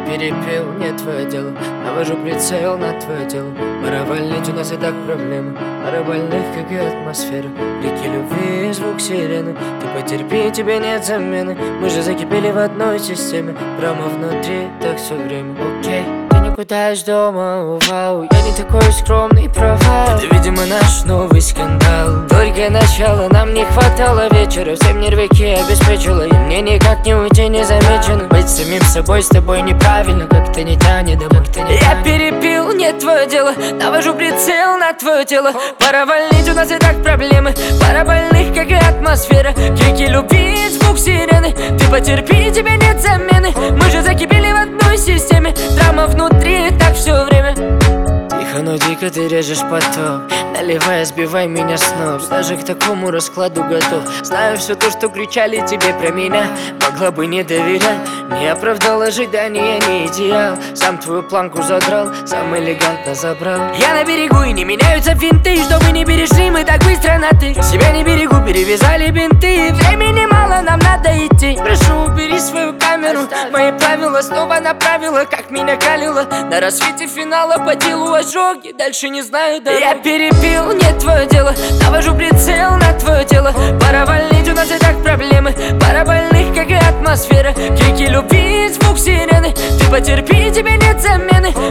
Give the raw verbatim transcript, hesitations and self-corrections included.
перепил, не твое дело. Навожу прицел на твое тело. Пора валить, у нас и так проблемы. Пара больных, как и атмосфера. Крики любви и звук сирены. Ты потерпи, тебе нет замены. Мы же закипели в одной системе. Драма внутри, так все время. Окей, ты никуда из дома, вау. Я не такой скромный провал. Это, видимо, наш новый скандал. Только начало, нам не хватало вечера. Всем нервики обеспечила, и мне никак не уйти незамеченным. Быть самим собой с тобой неправильно, как-то не тянет, да как-то не Я тянет. Перепил, не твое дело. Навожу прицел на твое тело. Пора валить, у нас и так проблемы. Пара больных, как и атмосфера. Крики любви и звук сирены. Ты потерпи, тебе нет замены. Мы же закипели в одной системе. Драма внутри, так все время. Тихо, но дико ты режешь поток. Наливай, сбивай меня с ног. Даже к такому раскладу готов. Знаю все то, что кричали тебе про меня. Могла бы не доверять. Не оправдал ожидания, не идеал. Сам твою планку задрал, сам элегантно забрал. Я на берегу и не меняются финты. Чтобы не перешли мы так быстро на ты. Себя не берегу, перевязали бинты. Времени мало, нам надо идти. Прошу, убери свою камеру. Мои правила снова направила, как меня калило. На рассвете финала по делу ожоги. Дальше не знаю, да. Я перепил, не твое дело. Навожу прицел на твое тело. Пора валить, у нас и так проблемы. Пара больных, как и атмосфера. Крики любви и звук сирены. Ты потерпи, тебе нет замены.